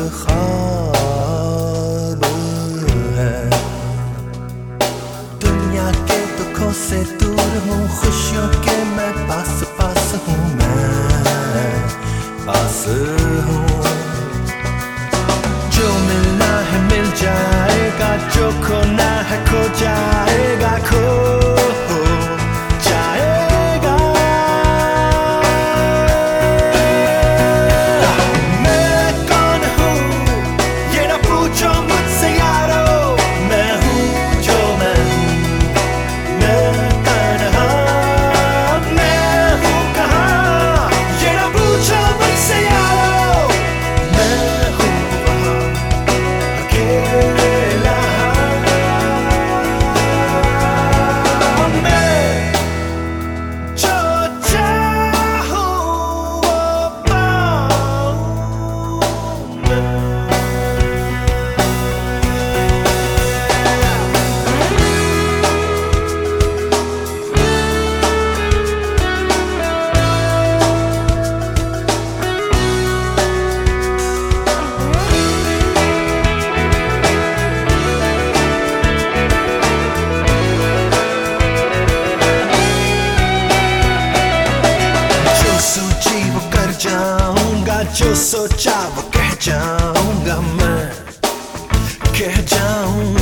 ख्वाब है। दुनिया के दुखों से दूर हूँ, खुशियों के मैं पास पास हूँ, मैं पास हूँ। जो मिलना है मिल जाएगा, जो खोना है खो जाएगा, खो जाएगा। मैं कौन हूँ ये ना पूछो मुझसे यारो, मैं हूँ जो मैं तन्हा। मैं हूँ कहाँ ये ना पूछो मुझसे यारो, मैं हूँ वहाँ अकेला। मैं जो चाहूँ वो पाऊँ मैं। जो सोची वो कर जाऊंगा, जो सोचा वो कह जाऊंगा, मैं कह जाऊंगा।